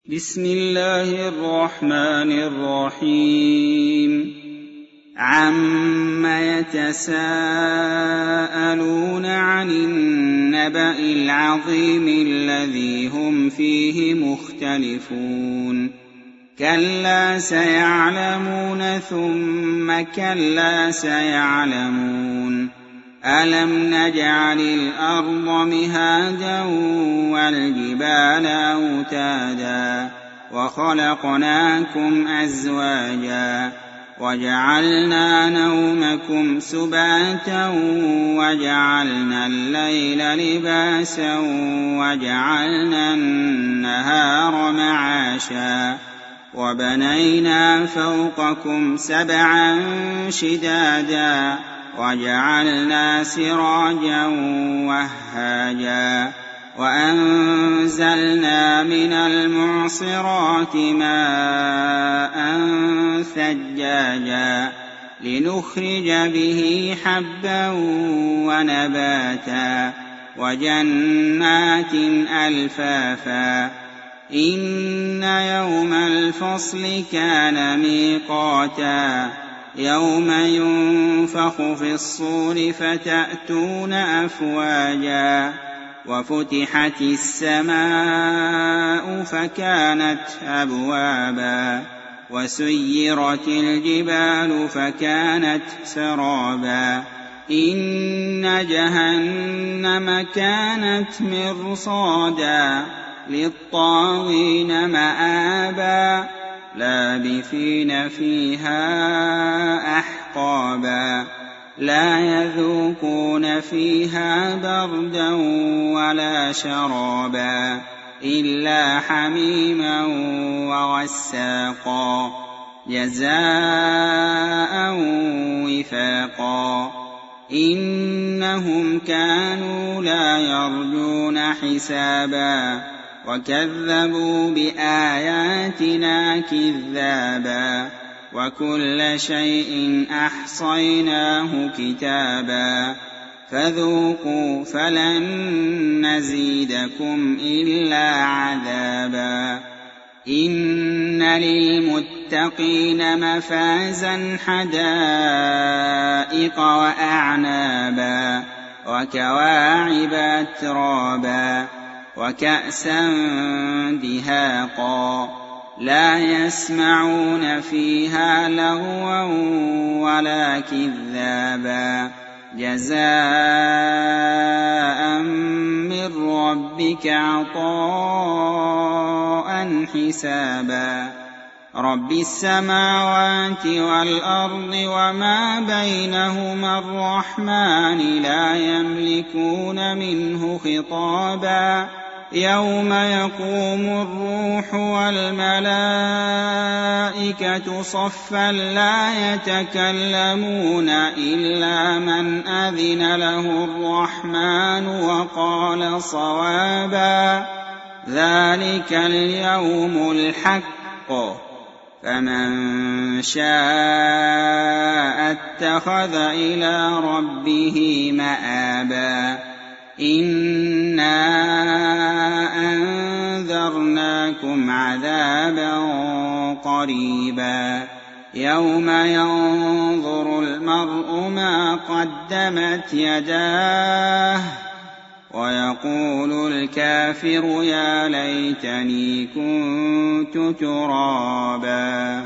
بسم الله الرحمن الرحيم عم يتساءلون عن النبأ العظيم الذي هم فيه مختلفون كلا سيعلمون ثم كلا سيعلمون ألم نجعل الأرض مهادا والجبال أوتادا وخلقناكم أزواجا وجعلنا نومكم سباتا وجعلنا الليل لباسا وجعلنا النهار معاشا وبنينا فوقكم سبعا شدادا وجعلنا سراجا وهاجا وأنزلنا من المعصرات ماء ثجاجا لنخرج به حبا ونباتا وجنات ألفافا إن يوم الفصل كان ميقاتا يوم ينفخ في الصور فتأتون أفواجا وفتحت السماء فكانت أبوابا وسيرت الجبال فكانت سرابا إن جهنم كانت مرصادا للطاغين مآبا لابثين فيها أحقابا لا يذوقون فيها بردا ولا شرابا إلا حميما وغساقا جزاء وفاقا إنهم كانوا لا يرجون حسابا وكذبوا بآياتنا كذابا وكل شيء أحصيناه كتابا فذوقوا فلن نزيدكم إلا عذابا إن للمتقين مفازا حدائق وأعنابا وكواعب أترابا وكأسا دهاقا لا يسمعون فيها لغوا ولا كذابا جزاء من ربك عطاء حسابا رب السماوات والأرض وما بينهما الرحمن لا يملكون منه خطابا يوم يقوم الروح والملائكة صفا لا يتكلمون إلا من أذن له الرحمن وقال صوابا ذلك اليوم الحق فمن شاء اتخذ إلى ربه مآبا إنا أنذرناكم عذابا قريبا يوم ينظر المرء ما قدمت يداه ويقول الكافر يا ليتني كنت ترابا